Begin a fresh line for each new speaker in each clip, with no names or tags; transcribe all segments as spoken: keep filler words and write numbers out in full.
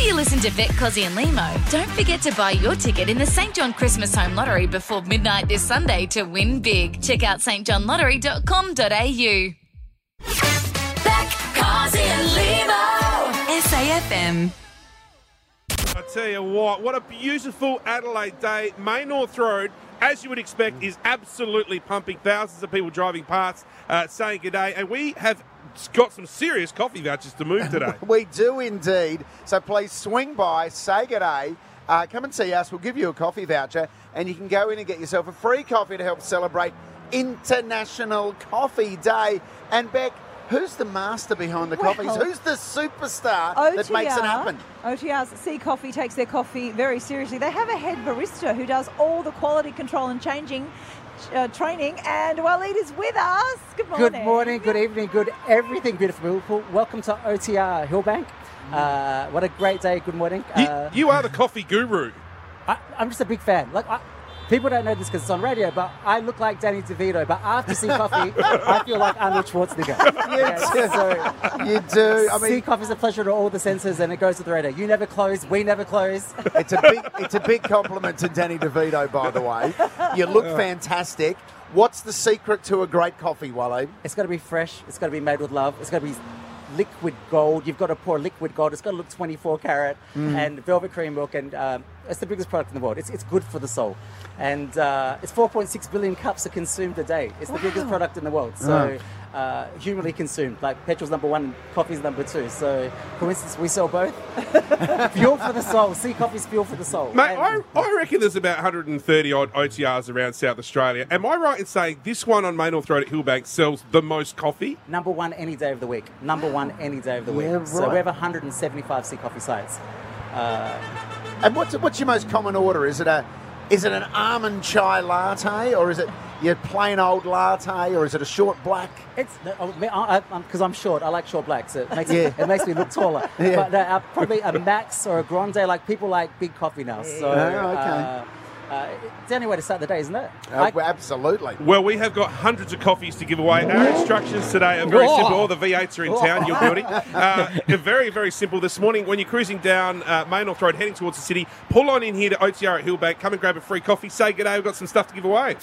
After you listen to Vet Cozzy and Limo, don't forget to buy your ticket in the Saint John Christmas Home Lottery before midnight this Sunday to win big. Check out s t john lottery dot com dot a u. Vet Cozzy and Limo, S A F M.
I tell you what, what a beautiful Adelaide day. Main North Road, as you would expect, is absolutely pumping. Thousands of people driving past, uh, saying good day, and we have got some serious coffee vouchers to move today.
We do indeed. So please swing by, say good day, uh, come and see us. We'll give you a coffee voucher, and you can go in and get yourself a free coffee to help celebrate International Coffee Day. And Beck, who's the master behind the
Well,
coffees? Who's the superstar
O T R,
that makes it happen?
O T R's Sea Coffee takes their coffee very seriously. They have a head barista who does all the quality control and changing uh, training. And Waleed is with us. Good morning.
Good morning, good evening, good everything, beautiful people. Welcome to O T R Hillbank. Uh, what a great day. Good morning.
You,
Uh,
you are the coffee guru.
I, I'm just a big fan. Like I, people don't know this because it's on radio, but I look like Danny DeVito. But after Sea Coffee, I feel like Arnold Schwarzenegger.
You
so,
You do. I
Sea
mean,
Coffee is a pleasure to all the senses, and it goes with the radio. You never close, we never close.
it's a big, it's a big compliment to Danny DeVito, by the way. You look fantastic. What's the secret to a great coffee, Waleed?
It's got to be fresh. It's got to be made with love. It's got to be liquid gold. You've got to pour liquid gold. It's got to look twenty-four carat and velvet cream milk. And um, it's the biggest product in the world. It's, it's good for the soul. And uh, it's four point six billion cups are consumed a day. It's the biggest product in the world. So uh, humanly consumed. Like petrol's number one, coffee's number two. So for instance, we sell both. Fuel for the soul. Sea Coffee's fuel for the soul.
Mate,
And-
I, I reckon there's about one hundred thirty odd O T Rs around South Australia. Am I right in saying this one on Main North Road at Hillbank sells the most coffee?
Number one any day of the week. Number one any day of the week.
Yeah,
So
right.
we have one hundred seventy-five Sea Coffee sites. Uh,
And what's what's your most common order? Is it a is it an almond chai latte, or is it your plain old latte, or is it a short black?
It's because I'm short. I like short blacks. It makes
Yeah.
it makes me look taller.
Yeah.
But uh, probably a Max or a Grande. Like people like big coffee now. So
Oh, okay.
uh, uh, it's the only way to start the day, isn't it?
Oh,
Like-
absolutely.
Well, we have got hundreds of coffees to give away. Our instructions today are very
Whoa.
simple. All the V eights are in town, your building. Uh, they're very, very simple. This morning, when you're cruising down uh, Main North Road, heading towards the city, pull on in here to O T R at Hillbank. Come and grab a free coffee. Say good day. We've got some stuff to give away.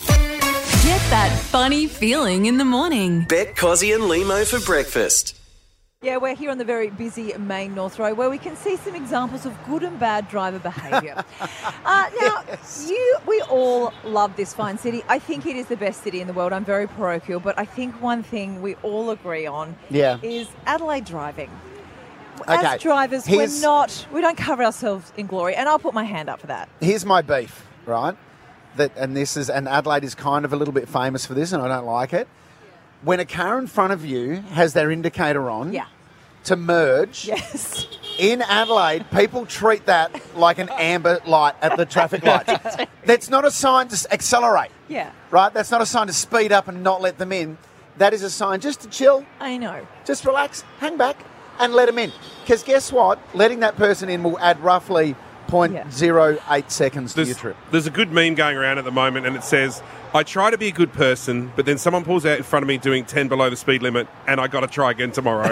Get that funny feeling in the morning.
Bet Cozzy and Limo for breakfast.
Yeah, we're here on the very busy Main North Road where we can see some examples of good and bad driver behaviour. uh, now, you, we all love this fine city. I think it is the best city in the world. I'm very parochial, but I think one thing we all agree on
Yeah.
is Adelaide driving.
Okay,
As drivers,
here's-
we're not, we don't cover ourselves in glory, and I'll put my hand up for that.
Here's my beef, right? That and this is and Adelaide is kind of a little bit famous for this, and I don't like it. When a car in front of you has their indicator on
Yeah.
to merge,
Yes.
in Adelaide, people treat that like an amber light at the traffic lights. That's not a sign to s- accelerate,
Yeah.
right? That's not a sign to speed up and not let them in. That is a sign just to chill,
I know.
just relax, hang back, and let them in. Because guess what? Letting that person in will add roughly zero point zero eight seconds to your
There's,
trip.
there's a good meme going around at the moment, and it says, I try to be a good person, but then someone pulls out in front of me doing ten below the speed limit, and I got to try again tomorrow.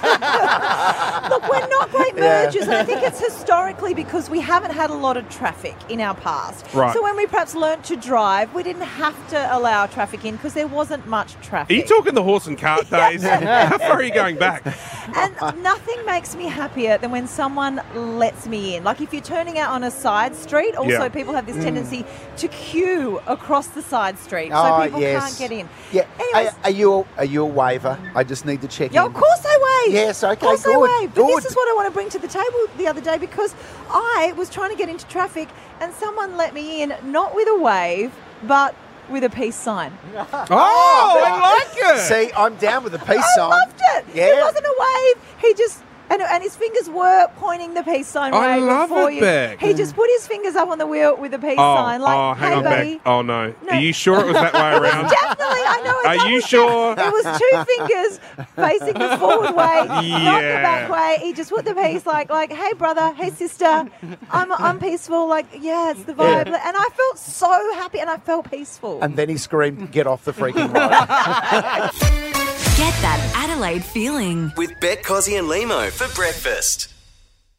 Look, we're not great
Yeah.
mergers, and I think it's historically because we haven't had a lot of traffic in our past.
Right.
So when we perhaps learnt to drive, we didn't have to allow traffic in because there wasn't much
Are
traffic.
you talking the horse and cart days? How far are you going back?
And nothing makes me happier than when someone lets me in. Like if you're turning out on a side street, also
Yeah.
people have this tendency to queue across the side street so
Oh,
people
yes.
can't get in.
Yeah.
Anyways,
Are, are you a, are you a waiver? I just need to check
yeah,
in.
of course I wave.
Yes, okay,
Of course
good,
I wave. But
good.
this is what I want to bring to the table the other day because I was trying to get into traffic and someone let me in, not with a wave, but with a peace sign.
Oh, I like it.
See, I'm down with the peace
I
sign.
loved it.
Yeah.
It wasn't a wave. He just... And, and his fingers were pointing the peace sign
I
right
love
before
it,
you.
Beck.
He just put his fingers up on the wheel with the peace
Oh,
sign. Like,
oh, hang
hey,
on,
buddy.
Beck. Oh, no.
No.
Are you sure it was that way around?
Definitely, I know. I
Are
double
you
checked.
sure?
It was two fingers facing the forward way, not the
Yeah.
back way. He just put the peace like, like, hey brother, hey sister, I'm I'm peaceful. Like, yeah, it's the vibe.
Yeah.
And I felt so happy, and I felt peaceful.
And then he screamed, get off the freaking road.
Get that Adelaide feeling.
With Bet Cozzy and Limo for breakfast.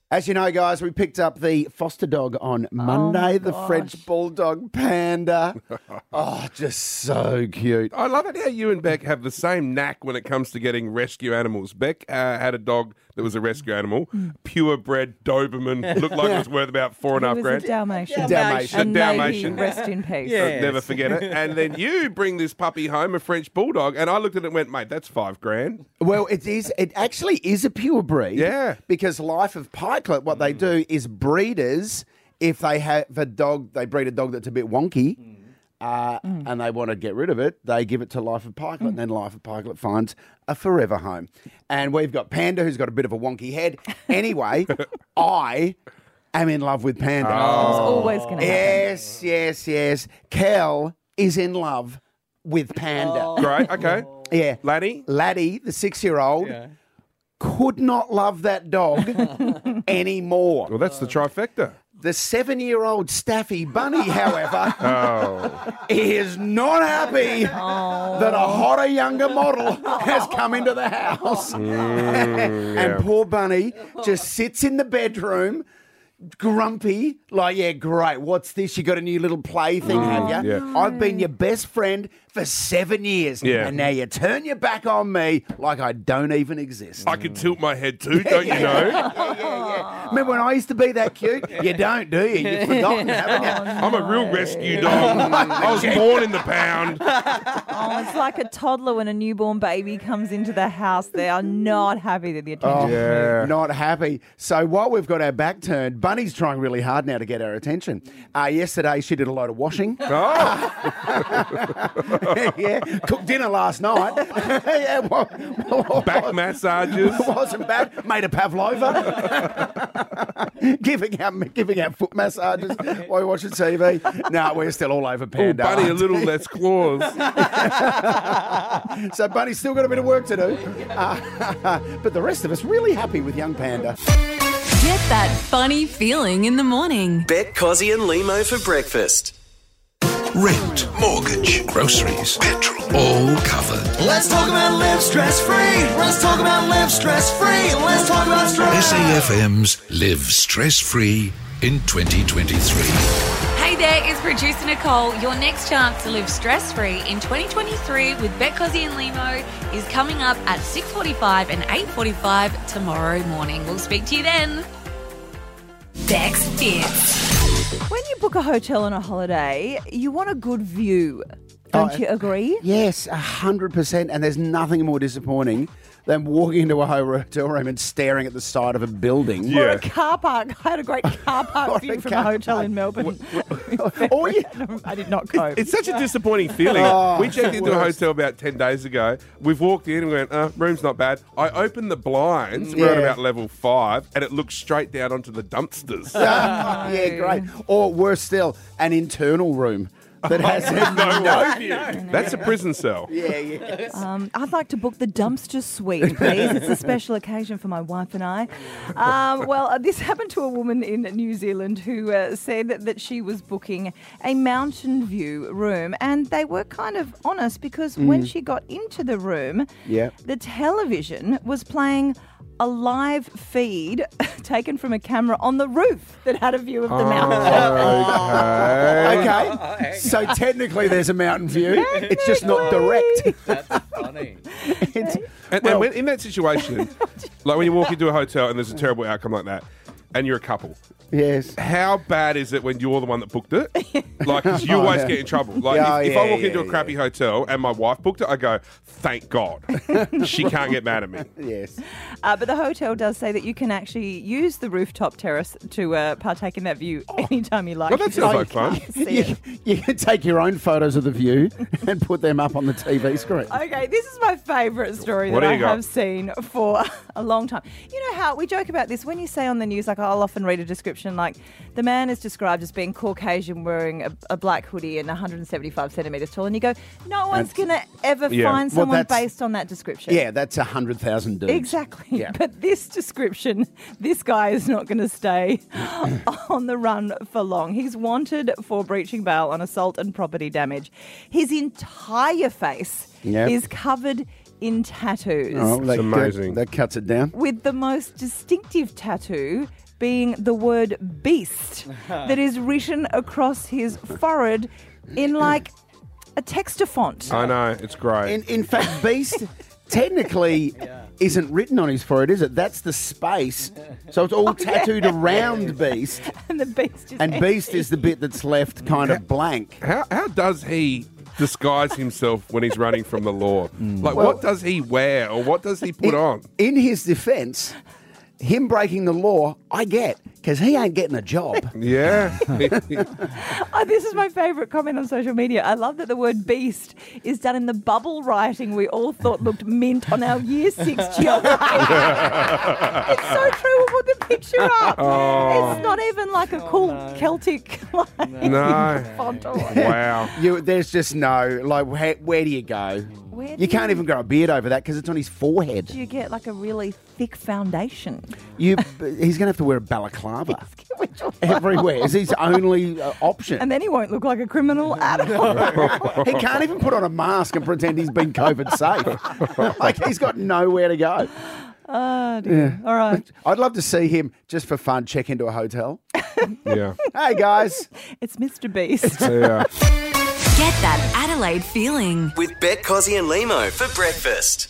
As you know, guys, we picked up the foster dog on Monday,
my
the
gosh.
French Bulldog Panda. Oh, just so cute.
I love it how you and Beck have the same knack when it comes to getting rescue animals. Beck uh, had a dog that was a rescue animal, purebred Doberman, looked like it was worth about four and a half
He was
grand.
a Dalmatian.
Dalmatian.
And
A
may he
Dalmatian.
rest in peace.
Yeah.
I'll never forget it. And then you bring this puppy home, a French Bulldog, and I looked at it and went, mate, that's five grand.
Well, it is. It actually is a pure breed.
Yeah.
Because Life of Pikelet, what they do is breeders, if they have a dog, they breed a dog that's a bit wonky, uh, and they want to get rid of it, they give it to Life of Pikelet, and then Life of Pikelet finds a forever home. And we've got Panda, who's got a bit of a wonky head. Anyway, I am in love with Panda.
It's always going to happen.
Yes, yes, yes. Kel is in love with Panda.
Great, okay.
Yeah.
Laddie?
Laddie, the six-year-old,
Yeah.
could not love that dog anymore.
Well, that's the trifecta.
The seven-year-old Staffy Bunny, however,
Oh.
is not happy that a hotter, younger model has come into the house. And poor Bunny just sits in the bedroom, grumpy, like, yeah, great. What's this? You got a new little play thing, have you?
Yeah.
I've been your best friend for seven years,
Yeah.
and now you turn your back on me like I don't even exist.
I can tilt my head too, don't you know?
Yeah, yeah, yeah. Remember when I used to be that cute? You don't, do you? You've forgotten, haven't you?
I'm a real rescue dog. I was born in the pound.
Oh, it's like a toddler when a newborn baby comes into the house. They are not happy that the attention.
Yeah.
Not happy. So while we've got our back turned, Bunny's trying really hard now to get our attention. Uh, yesterday, she did a load of washing.
Oh,
Yeah, cooked dinner last night. Yeah, well, well,
back massages.
wasn't bad. Made a pavlova. giving out giving out foot massages while you're watching T V. No, we're still all over
Oh,
Panda.
Bunny, a little less claws.
So Bunny's still got a bit of work to do. Uh, but the rest of us really happy with young Panda.
Get that funny feeling in the morning.
Bet Cozzy and Limo for breakfast.
Rent, mortgage, groceries, petrol, all covered.
Let's talk about live stress free. Let's talk about live stress free. Let's talk about stress.
S A F M's Live Stress Free in twenty twenty-three.
Hey there, it's producer Nicole. Your next chance to live stress-free in twenty twenty-three with Bet Cozzy and Limo is coming up at six forty-five and eight forty-five tomorrow morning. We'll speak to you then. Bex Fits.
When you book a hotel on a holiday, you want a good view. Don't
Oh,
you agree?
Yes, a hundred percent. And there's nothing more disappointing than walking into a hotel room and staring at the side of a building.
Or
Yeah.
a car park. I had a great car
Or
park
a
view from
car
a hotel
park.
in Melbourne.
Or you-
I did not cope.
It's such a disappointing feeling.
Oh,
we checked
the
into a
worst.
hotel about ten days ago. We've walked in and we went, uh, room's not bad. I opened the blinds. We're at
Yeah.
about level five, and it looks straight down onto the dumpsters.
Ah, yeah, great. Or worse still, an internal room that has
no,
no
view. That's a prison cell.
Yeah, yeah.
Um, I'd like to book the dumpster suite, please. It's a special occasion for my wife and I. Um, well, uh, this happened to a woman in New Zealand who uh, said that, that she was booking a mountain view room, and they were kind of honest because when she got into the room,
Yeah.
the television was playing a live feed taken from a camera on the roof that had a view of the mountain.
Okay.
Okay. So technically there's a mountain view. It's just not direct.
That's funny.
It's,
And, and when, in that situation, like when you walk into a hotel and there's a terrible outcome like that, and you're a couple,
yes.
how bad is it when you're the one that booked it? Like, 'cause you
Oh,
always
yeah.
get in trouble. Like,
Yeah,
if, if
yeah,
I walk
yeah,
into a crappy
yeah.
hotel and my wife booked it, I go, thank God. She can't get mad at me.
Yes.
Uh, but the hotel does say that you can actually use the rooftop terrace to uh, partake in that view anytime you like.
Well, that
You
sounds
just
like fun.
can't see
You,
it.
you can take your own photos of the view and put them up on the T V screen.
Okay, this is my favourite story
What
that
do
I
you got?
have seen for a long time. You know how we joke about this when you say on the news, like I'll often read a description like the man is described as being Caucasian wearing a, a black hoodie and one hundred seventy-five centimetres tall, and you go, no one's going to ever
Yeah.
find
Well,
someone
that's-
based on that description.
Yeah, that's a hundred thousand dudes.
Exactly.
Yeah.
But this description, this guy is not going to stay on the run for long. He's wanted for breaching bail on assault and property damage. His entire face
Yep.
is covered in tattoos.
Oh, that,
amazing.
That, that cuts it down.
With the most distinctive tattoo being the word beast that is written across his forehead in like a texter font.
I know, it's great.
In, in fact, beast technically isn't written on his forehead, is it? That's the space. So it's all tattooed around beast.
And the beast is
And beast is the bit that's left kind of blank.
How how does he disguise himself when he's running from the law? Like,
Well-
what does he wear or what does he put
in,
on?
In his defence, him breaking the law, I get, because he ain't getting a job.
Yeah.
Oh, this is my favourite comment on social media. I love that the word beast is done in the bubble writing we all thought looked mint on our year six geography. It's so true. We'll put the picture up.
Oh.
It's not even like a cool Celtic like,
No.
font or
Wow.
You, there's just no, like, where, where do you go?
Where do
You can't
you-
even grow a beard over that because it's on his forehead.
Do you get like a really thick foundation?
You, he's going to have to wear a balaclava
Which will-
everywhere. It's his only uh, option.
And then he won't look like a criminal at all.
He can't even put on a mask and pretend he's been COVID safe. Like, he's got nowhere to go.
Oh, dear. All right.
I'd love to see him, just for fun, check into a hotel.
Yeah.
Hey, guys.
It's Mister Beast.
Yeah.
Get that Adelaide feeling.
With Bet Cozzy and Limo for breakfast.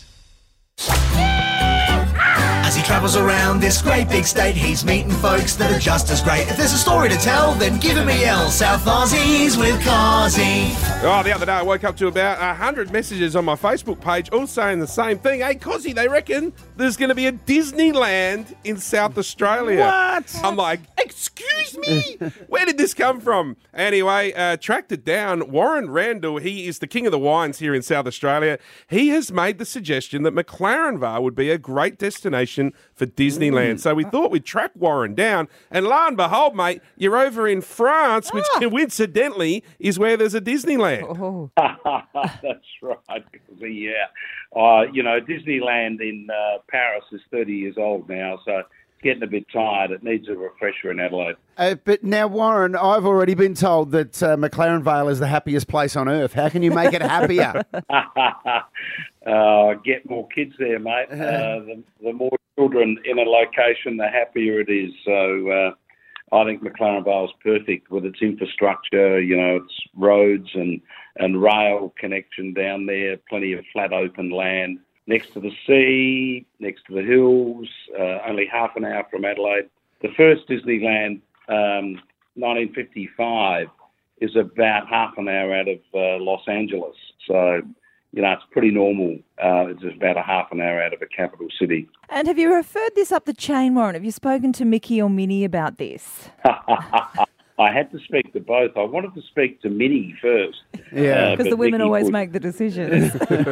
As he travels around this great big state, he's meeting folks that are just as great. If there's a story to tell, then give him a yell. South Aussies with Cozzy.
Oh, the other day I woke up to about one hundred messages on my Facebook page all saying the same thing. Hey, Cozzy, they reckon there's going to be a Disneyland in South Australia.
What?
I'm like, excuse me? Where did this come from? Anyway, uh, tracked it down. Warren Randall, he is the king of the wines here in South Australia. He has made the suggestion that McLaren Vale would be a great destination for Disneyland. Mm. So we thought we'd track Warren down, and lo and behold, mate, you're over in France, which ah. coincidentally is where there's a Disneyland.
Oh.
That's right. Yeah, uh, you know, Disneyland in uh, Paris is thirty years old now, so it's getting a bit tired. It needs a refresher in Adelaide.
Uh, but now, Warren, I've already been told that uh, McLaren Vale is the happiest place on earth. How can you make it happier?
uh, get more kids there, mate. Uh, the, the more children in a location, the happier it is. So uh, I think McLaren Vale is perfect with its infrastructure, you know, its roads and, and rail connection down there, plenty of flat open land, next to the sea, next to the hills, uh, only half an hour from Adelaide. The first Disneyland, um, nineteen fifty-five, is about half an hour out of uh, Los Angeles. So, you know, it's pretty normal. Uh, it's about a half an hour out of a capital city.
And have you referred this up the chain, Warren? Have you spoken to Mickey or Minnie about this?
I had to speak to both. I wanted to speak to Minnie first.
Yeah.
Because
uh,
the women
Mickey
always
would-
make the decisions.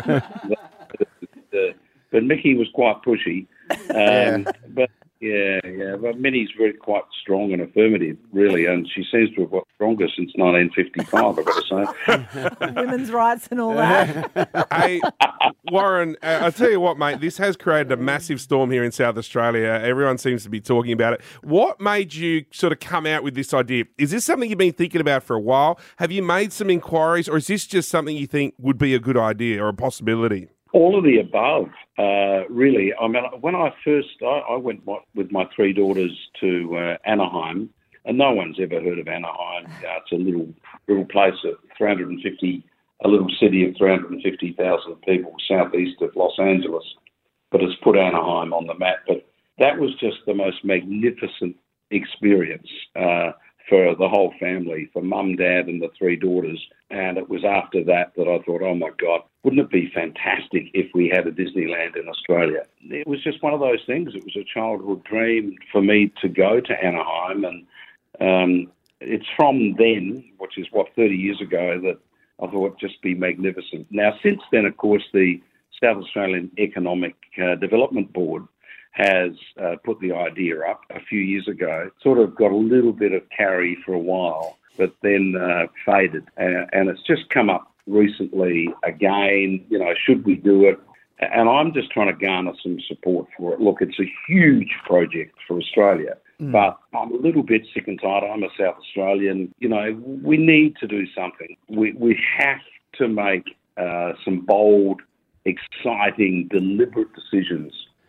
Uh, but Mickey was quite pushy. Um,
Yeah.
But yeah, yeah. But Minnie's really quite strong and affirmative, really, and she seems to have got stronger since nineteen fifty-five, I've got to say.
Women's rights and all that.
Hey, Warren, uh, I tell you what, mate, this has created a massive storm here in South Australia. Everyone seems to be talking about it. What made you sort of come out with this idea? Is this something you've been thinking about for a while? Have you made some inquiries, or is this just something you think would be a good idea or a possibility?
All of the above, uh, really. I mean, when I first, I, I went with my three daughters to uh, Anaheim, and no one's ever heard of Anaheim. Uh, it's a little little place of three hundred fifty, a little city of three hundred fifty thousand people southeast of Los Angeles, but it's put Anaheim on the map. But that was just the most magnificent experience uh, for the whole family, for mum, dad, and the three daughters. And it was after that that I thought, oh my God, wouldn't it be fantastic if we had a Disneyland in Australia? It was just one of those things. It was a childhood dream for me to go to Anaheim. And um, it's from then, which is, what, thirty years ago, that I thought it'd just be magnificent. Now, since then, of course, the South Australian Economic uh, Development Board has uh, put the idea up a few years ago. Sort of got a little bit of carry for a while, but then uh, faded. Uh, and it's just come up recently again, you know, should we do it? And I'm just trying to garner some support for it. Look, it's a huge project for Australia, mm. but I'm a little bit sick and tired. I'm a South Australian. You know, we need to do something. We, we have to make uh, some bold, exciting, deliberate decisions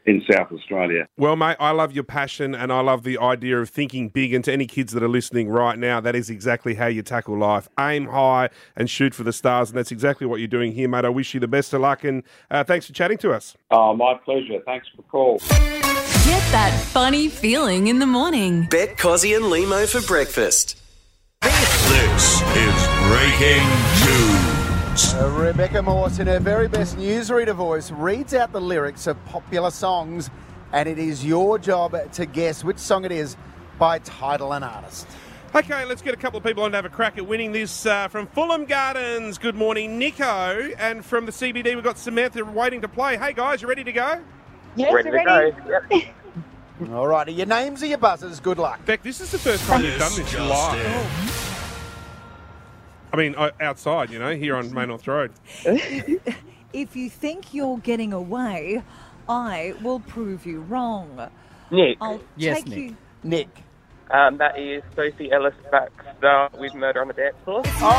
in South Australia.
Well, mate, I love your passion and I love the idea of thinking big. And to any kids that are listening right now, that is exactly how you tackle life. Aim high and shoot for the stars. And that's exactly what you're doing here, mate. I wish you the best of luck and uh, thanks for chatting to us.
Oh, my pleasure. Thanks for the call.
Get that funny feeling in the morning.
Bet Cozzy and Limo for breakfast.
This is Breaking News.
Uh, Rebecca Morse, in her very best newsreader voice, reads out the lyrics of popular songs, and it is your job to guess which song it is by title and artist.
Okay, let's get a couple of people on to have a crack at winning this uh, from Fulham Gardens. Good morning, Nico. And from the C B D, we've got Samantha waiting to play. Hey, guys, you ready to go?
Yes,
ready
we're
to
ready.
go. Yep.
All righty, your names are your buzzers. Good luck.
Beck, this is the first time you've done this live. I mean, uh, outside, you know, here on Main North Road.
If you think you're getting away, I will prove you wrong.
Nick.
I'll
Yes,
take
Nick.
you.
Nick.
Um, that is Sophie Ellis Baxter with Murder on the Dance Floor.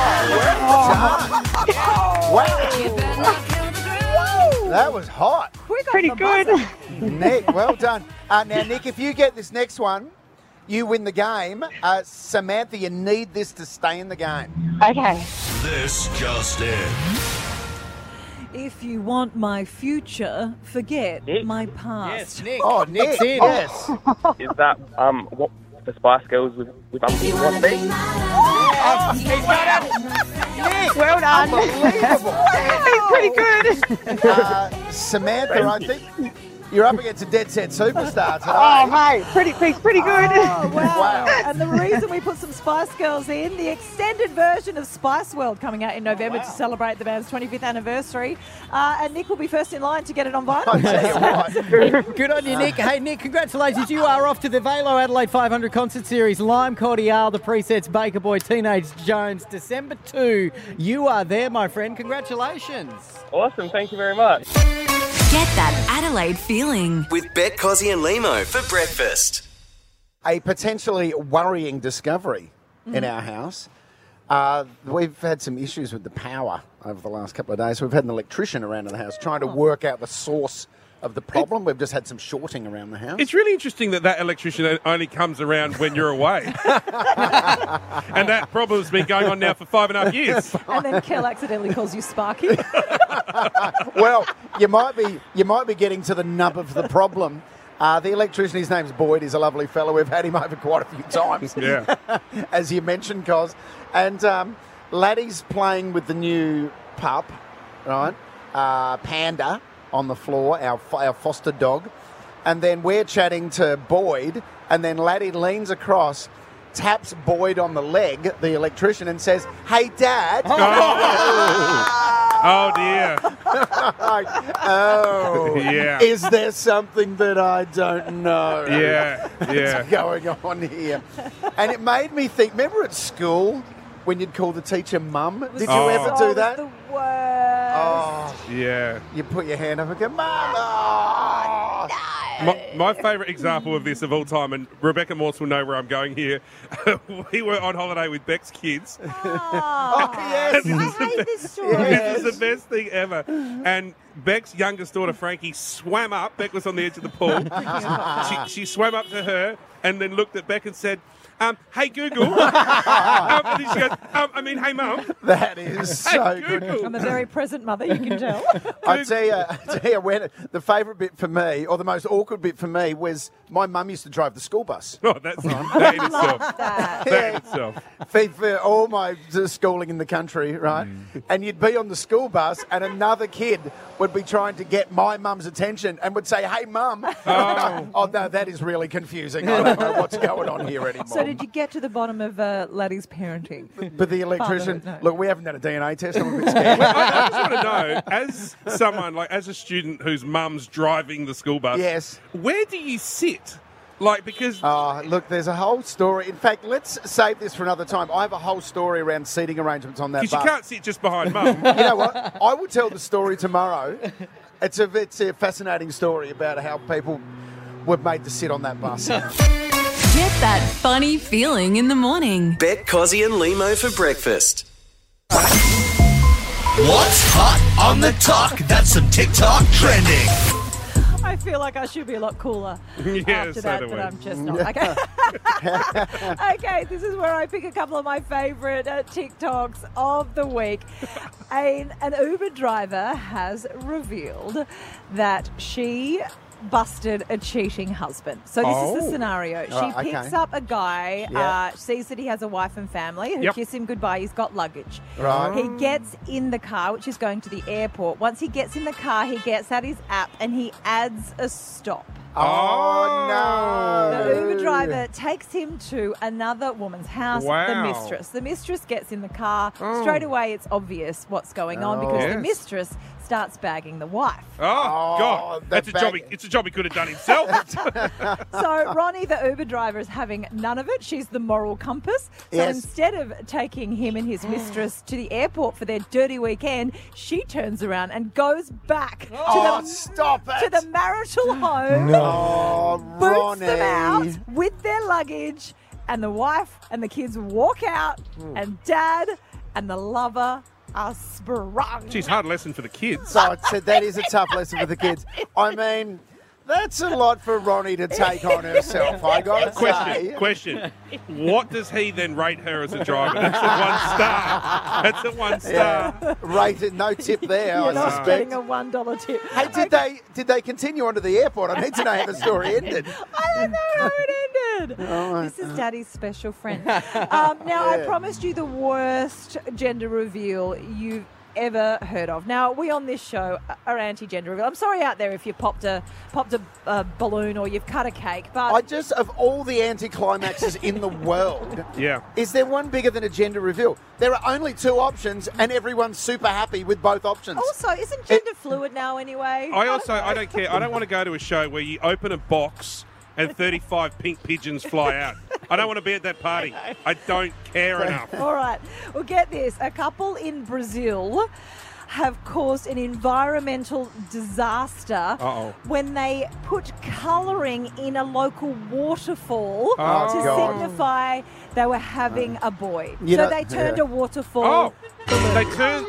Wow. That was hot.
Quick on
Pretty
the
good.
buzzer.
Nick, well done. Uh, now, Nick, if you get this next one, you win the game. Uh, Samantha, you need this to stay in the game.
Okay.
This just in.
If you want my future, forget
Nick?
my past.
Nick.
Oh, Nick,
in.
yes.
Is that um what the Spice Girls with with um what beat?
Well done.
Unbelievable.
He's pretty good.
Uh, Samantha, I think you're up against a dead set superstar today.
Oh, hey, pretty, pretty, pretty good.
Oh, wow.
Wow.
And the reason we put some Spice Girls in, the extended version of Spice World coming out in November to celebrate the band's twenty-fifth anniversary. Uh, and Nick will be first in line to get it on
I
vinyl.
tell you what.
Good on you, Nick. Hey, Nick, congratulations. You are off to the Velo Adelaide five hundred concert series. Lime Cordial, the presets, Baker Boy, Teenage Jones, December second. You are there, my friend. Congratulations.
Awesome, thank you very much.
Get that Adelaide feeling.
With Bet Cozzy and Limo for breakfast.
A potentially worrying discovery in our house. Uh, we've had some issues with the power over the last couple of days. We've had an electrician around in the house trying to work out the source of the problem. We've just had some shorting around the house.
It's really interesting that that electrician only comes around when you're away. And that problem's been going on now for five and a half years.
And then Kel accidentally calls you Sparky.
Well, you might be you might be getting to the nub of the problem. Uh, the electrician, his name's Boyd, he's a lovely fellow. We've had him over quite a few times.
Yeah.
As you mentioned, Cos. And um, Laddie's playing with the new pup, right? Uh, Panda on the floor, our, our foster dog. And then we're chatting to Boyd, and then Laddie leans across, taps Boyd on the leg, the electrician, and says, "Hey, Dad."
Oh, dear.
Oh,
Yeah.
Is there something that I don't know?
Yeah, yeah.
What's going on here? And it made me think, remember at school when you'd call the teacher mum? Did you
Oh.
ever
Oh,
do that?
the worst.
Oh,
Yeah.
you put your hand up and go, "Mum!" Oh.
My, my favourite example of this of all time, and Rebecca Morse will know where I'm going here. We were on holiday with Beck's kids.
Oh,
yes.
I hate this story.
This is the best thing ever. And Beck's youngest daughter, Frankie, swam up. Beck was on the edge of the pool. She, she swam up to her and then looked at Beck and said, um, "Hey, Google." um, and then she goes, um, I mean, "Hey, Mum."
That is so
Hey,
good.
Google.
I'm a very present mother, you can tell.
I tell you, I tell you when the favourite bit for me, or the most awkward bit for me, was my mum used to drive the school bus.
Oh, that's that in itself.
That.
That in itself.
For, for all my schooling in the country, right? And you'd be on the school bus, and another kid would be trying to get my mum's attention and would say, "Hey, Mum."
Oh.
Oh, no, that is really confusing. I don't know what's going on here anymore.
So did you get to the bottom of uh, Laddie's parenting?
But the electrician,
Oh, no, no.
look, we haven't done a D N A test. I'm a bit scared.
I, I just want to know, as someone, like as a student whose mum's driving the school bus,
Yes.
where do you sit? Like, because...
Oh, look, there's a whole story. In fact, let's save this for another time. I have a whole story around seating arrangements on that bus.
Because you can't sit just behind mum.
You know what? I will tell the story tomorrow. It's a, it's a fascinating story about how people were made to sit on that bus.
Get that funny feeling in the morning.
Bet Cozzy and Limo for breakfast.
What's hot on the talk? That's some TikTok trending.
I feel like I should be a lot cooler
Yes,
after
so
that,
do
but
we.
I'm just not. Okay. Okay, this is where I pick a couple of my favourite uh, TikToks of the week. An, an Uber driver has revealed that she busted a cheating husband. So this is
Oh.
the scenario. She
Right, okay.
picks up a guy,
Yeah.
uh, sees that he has a wife and family, who
Yep.
kiss him goodbye. He's got luggage.
Right.
He gets in the car, which is going to the airport. Once he gets in the car, he gets out his app and he adds a stop.
Oh, no.
The Uber driver takes him to another woman's house, the
Wow.
mistress. The mistress gets in the car.
Oh.
Straight away, it's obvious what's going on because
Yes.
the mistress starts bagging the wife.
Oh,
Oh,
God.
the
That's a job. He,
bag-
it's a job he could have done himself.
So Ronnie, the Uber driver, is having none of it. She's the moral compass. So
Yes.
instead of taking him and his mistress to the airport for their dirty weekend, she turns around and goes back
Oh,
to the
stop
to
it.
the marital home.
Oh,
Boots
Ronnie.
them out with their luggage, and the wife and the kids walk out, and dad and the lover are sprung.
Geez, hard lesson for the kids.
So I said that is a tough lesson for the kids. I mean, that's a lot for Ronnie to take on herself, I got to
Question,
say.
question. What does he then rate her as a driver? That's a one star. That's a one star.
Yeah, rated, no tip there,
You're
I
not
suspect.
getting a one dollar tip.
Hey, did they did they continue on to the airport? I need to know how the story ended.
I don't know how it ended. This is Daddy's special friend. Um, now, I
Yeah.
promised you the worst gender reveal you've ever heard of. Now, we on this show are anti-gender reveal. I'm sorry out there if you popped a popped a uh, balloon or you've cut a cake, but
I just, of all the anticlimaxes in the world,
Yeah.
is there one bigger than a gender reveal? There are only two options, and everyone's super happy with both options.
also, isn't gender fluid now anyway?
I also, I don't care. I don't want to go to a show where you open a box and thirty-five pink pigeons fly out. I don't want to be at that party. I don't care enough.
All right. Well, get this. A couple in Brazil have caused an environmental disaster
Uh-oh.
when they put colouring in a local waterfall
Oh,
to
God.
signify they were having a boy.
You
so
know-
they turned
yeah.
a waterfall.
Oh, they turn.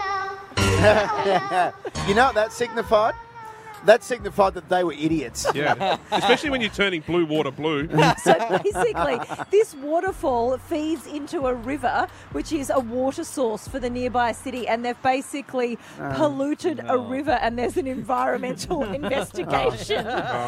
You know what that signified? That signified that they were idiots.
Yeah. Especially when you're turning blue water blue.
So basically, this waterfall feeds into a river, which is a water source for the nearby city, and they've basically polluted a river, and there's an environmental investigation.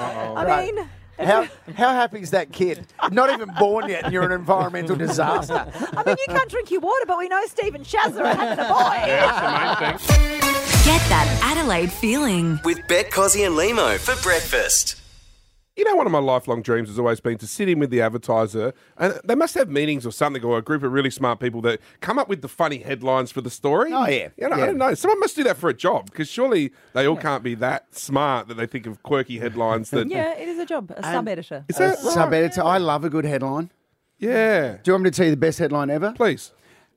I
Right.
mean,
How how happy is that kid? Not even born yet, and you're an environmental disaster.
I mean, you can't drink your water, but we know Steve and Shaz are having a boy.
That's the main thing.
Get that Adelaide feeling.
With Bet Cozzy and Limo for breakfast.
You know, one of my lifelong dreams has always been to sit in with the advertiser, and they must have meetings or something, or a group of really smart people that come up with the funny headlines for the story.
Oh, yeah.
You know,
Yeah.
I don't know. Someone must do that for a job, because surely they all can't be that smart that they think of quirky headlines that...
Yeah, it is a job, a sub-editor.
Is
A
that right?
sub-editor. I love a good headline.
Yeah.
Do you want me to tell you the best headline ever?
Please.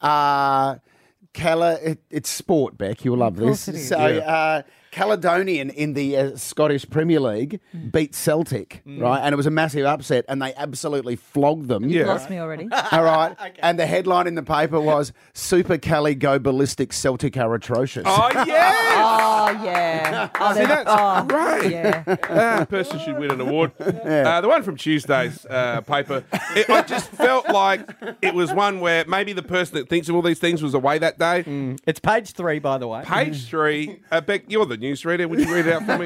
Uh, Cala, it, it's sport, Beck. You'll love
course
this.
it is.
So,
Yeah.
uh, Caledonian in the uh, Scottish Premier League beat Celtic, right? And it was a massive upset, and they absolutely flogged them.
Yeah.
Lost me already.
All right. And the headline in the paper was Super Cali go ballistic, Celtic are atrocious.
Oh, yeah!
Oh, yeah. Oh,
See,
they're-
that's
oh,
great.
yeah.
That person should win an award. Uh, the one from Tuesday's uh, paper, it, I just felt like it was one where maybe the person that thinks of all these things was away that day.
It's page three, by the way.
Page three. Uh, Beck, you're the newsreader. Would you read it out for me?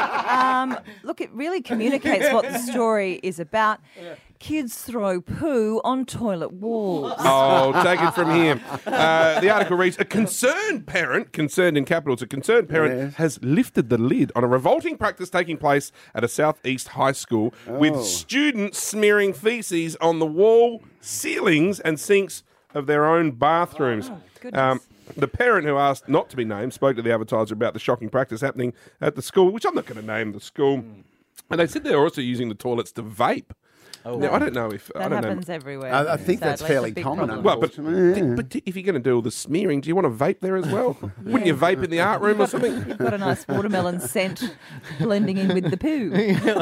Um, look, it really communicates what the story is about. Kids throw poo on toilet walls.
Oh, take it from here. Uh, the article reads, a concerned parent, concerned in capitals, a concerned parent
Yes.
has lifted the lid on a revolting practice taking place at a southeast high school with
Oh.
students smearing feces on the wall, ceilings and sinks of their own bathrooms.
Oh, goodness.
Um, the parent who asked not to be named spoke to the advertiser about the shocking practice happening at the school, which I'm not going to name the school. And they said they're also using the toilets to vape.
Oh.
Now, I don't know if... I
That
don't
happens
know.
everywhere.
I, I think that's
sadly. It's a
fairly
big
common.
problem.
Well, but,
unfortunately.
but if you're going to do all the smearing, do you want to vape there as well? Wouldn't you vape in the art room or something?
You've got a nice watermelon scent blending in with the poo.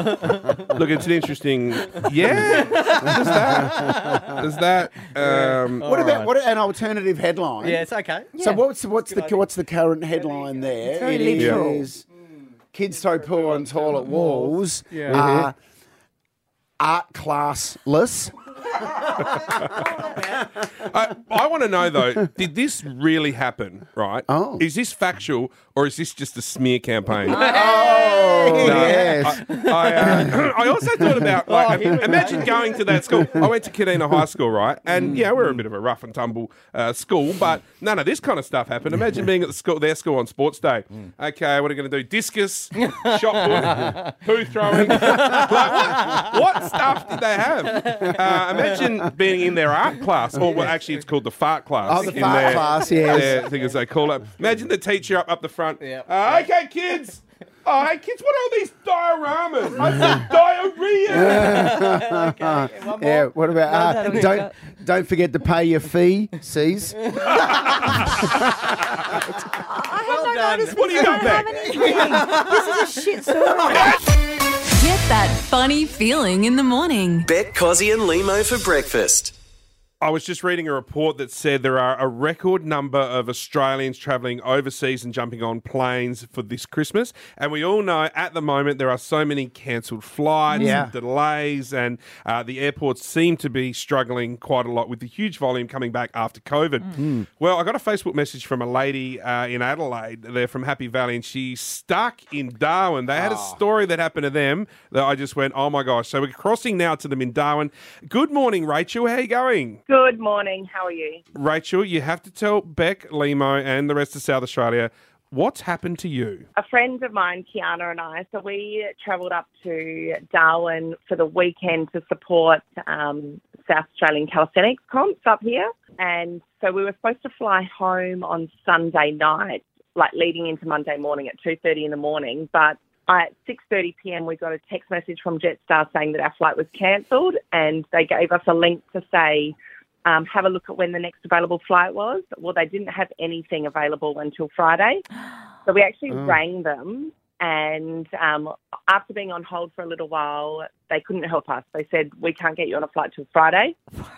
Look, it's an interesting... Yeah, there's that. There's that. Um,
What about what an alternative headline?
Yeah, it's okay.
So
Yeah.
what's what's the
Good idea.
what's the current headline there?
It's very
It
literal.
is kids throw poo on toilet walls.
Yeah.
Uh, art classless.
I, I want to know though, did this really happen? Right?
Oh.
Is this factual or is this just a smear campaign?
Oh, yes.
I, I, uh, I also thought about like, imagine going to that school. I went to Kadina High School, right? And yeah, we're a bit of a rough and tumble uh, school, but none of this kind of stuff happened. Imagine being at the school, their school on sports day. Okay, what are you going to do? Discus, shot put, poo throwing. Like, what, what stuff did they have? Uh, imagine being in their art class, or well, actually, it's called the fart class.
Oh, the
in
fart
their,
class, yes.
Their thing as they call it. Imagine the teacher up up the front.
Yep.
Uh, okay, kids. Oh, hey, kids, what are all these dioramas? I said diarrhea.
Okay, one more.
Yeah, what about uh,
that'll be
don't
good.
don't forget to pay your fee, C's.
I have no
done.
notice.
What do you
we
got
don't have
back?
anything. This is a shit story.
Get that funny feeling in the morning.
Bet Cozzy and Limo for breakfast.
I was just reading a report that said there are a record number of Australians travelling overseas and jumping on planes for this Christmas. And we all know at the moment there are so many cancelled flights
Yeah.
and delays, and uh, the airports seem to be struggling quite a lot with the huge volume coming back after COVID. Well, I got a Facebook message from a lady uh, in Adelaide. They're from Happy Valley, and she's stuck in Darwin. They had a story that happened to them that I just went, oh my gosh. So we're crossing now to them in Darwin. Good morning, Rachel. How are you going?
Good morning. How are you?
Rachel, you have to tell Beck, Limo, and the rest of South Australia what's happened to you.
A friend of mine, Kiana, and I, so we travelled up to Darwin for the weekend to support um, South Australian calisthenics comps up here. And so we were supposed to fly home on Sunday night, like leading into Monday morning at two thirty in the morning. But at six thirty p.m. we got a text message from Jetstar saying that our flight was cancelled, and they gave us a link to say, Um, have a look at when the next available flight was. Well, they didn't have anything available until Friday. So we actually
Oh.
rang them, and um, after being on hold for a little while, they couldn't help us. They said, we can't get you on a flight till Friday.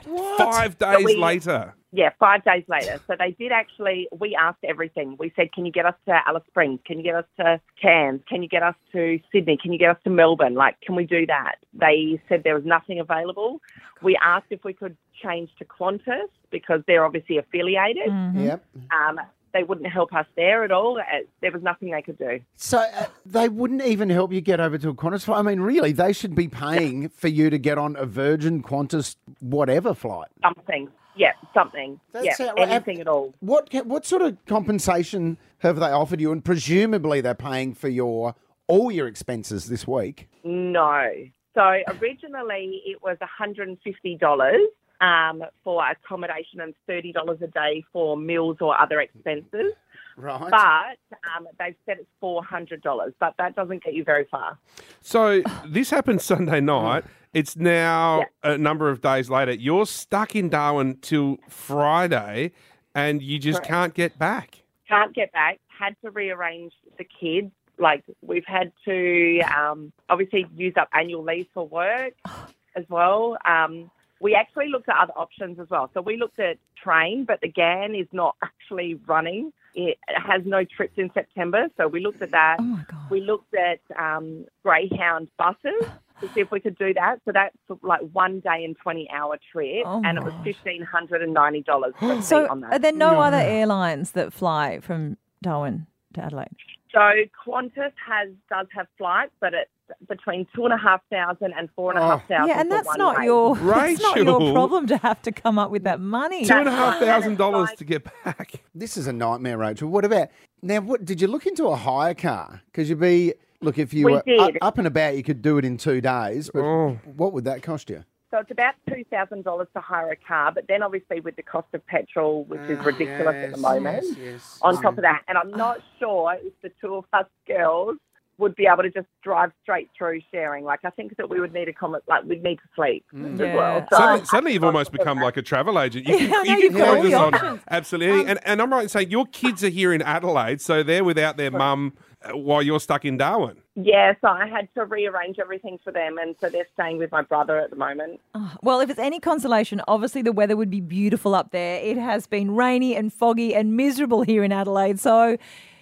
Five days
we-
later.
Yeah, five days later. So they did actually, we asked everything. We said, can you get us to Alice Springs? Can you get us to Cairns? Can you get us to Sydney? Can you get us to Melbourne? Like, can we do that? They said there was nothing available. We asked if we could change to Qantas because they're obviously affiliated.
Yep.
Um, they wouldn't help us there at all. Uh, There was nothing they could do.
So uh, they wouldn't even help you get over to a Qantas flight. I mean, really, they should be paying for you to get on a Virgin, Qantas, whatever flight.
Something. Yeah, something.
That's
yeah,
outra-
anything at all.
What ca- what sort of compensation have they offered you? And presumably they're paying for your all your expenses this week.
No. So originally it was one hundred fifty dollars um, for accommodation and thirty dollars a day for meals or other expenses.
Right.
But um, they've said it's four hundred dollars, but that doesn't get you very far.
So this happened Sunday night. It's now a number of days later. You're stuck in Darwin till Friday, and you just
Correct.
can't get back.
Can't get back. Had to rearrange the kids. Like, we've had to um, obviously use up annual leave for work as well. Um, we actually looked at other options as well. So we looked at train, but the G A N is not actually running. It has no trips in September, so we looked at that.
Oh my God.
We looked at um, Greyhound buses to see if we could do that. So that's like one day and twenty-hour trip,
Oh
and it was fifteen hundred ninety dollars for a
So
seat on that.
are there no other airlines that fly from Darwin to Adelaide?
So Qantas has does have flights, but it's between two and a half thousand and four and a half thousand.
Yeah, and
for
that's
one
not
way.
your that's not your
Rachel.
problem to have to come up with that money.
Two and a half
right.
thousand
And
dollars
it's
to get back.
This is a nightmare, Rachel. What about now? What did you look into a hire car? Because you'd be look if you
We
were up,
did.
up and about, you could do it in two days. But
Oh.
what would that cost you?
So it's about two thousand dollars to hire a car, but then obviously with the cost of petrol, which is ridiculous at the moment, on top of that, and I'm not sure if the two of us girls would be able to just drive straight through sharing. Like, I think that we would need a comment, like we'd need to sleep as
Yeah.
well. So,
Suddenly, suddenly you've almost become like a travel agent. You can,
Yeah, I know,
you
you've
can
got all
focus
the
on
options.
absolutely. and, and I'm right in saying your kids are here in Adelaide, so they're without their mum uh, while you're stuck in Darwin.
yeah, so I had to rearrange everything for them, and so they're staying with my brother at the moment.
Well, if it's any consolation, obviously the weather would be beautiful up there. It has been rainy and foggy and miserable here in Adelaide. So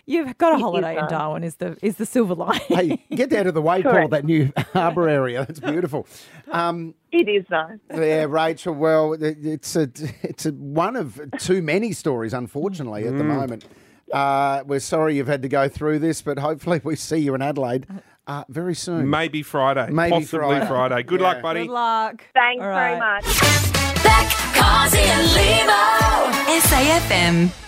You've got a
It
holiday
is
in
nice.
Darwin is the is the silver lining.
Hey, get down to the Wade Pool,
Correct.
that new harbour area. That's beautiful. Um,
It is nice.
yeah, Rachel. Well, it- it's a it's a, one of too many stories, unfortunately, at the moment. Uh, we're sorry you've had to go through this, but hopefully we see you in Adelaide uh, very soon.
Maybe Friday.
Maybe
Possibly
Friday.
Friday. Good
Yeah.
luck, buddy.
Good luck.
Thanks
All
very
right.
much.
Beck, Carsey and Limo. S A F M.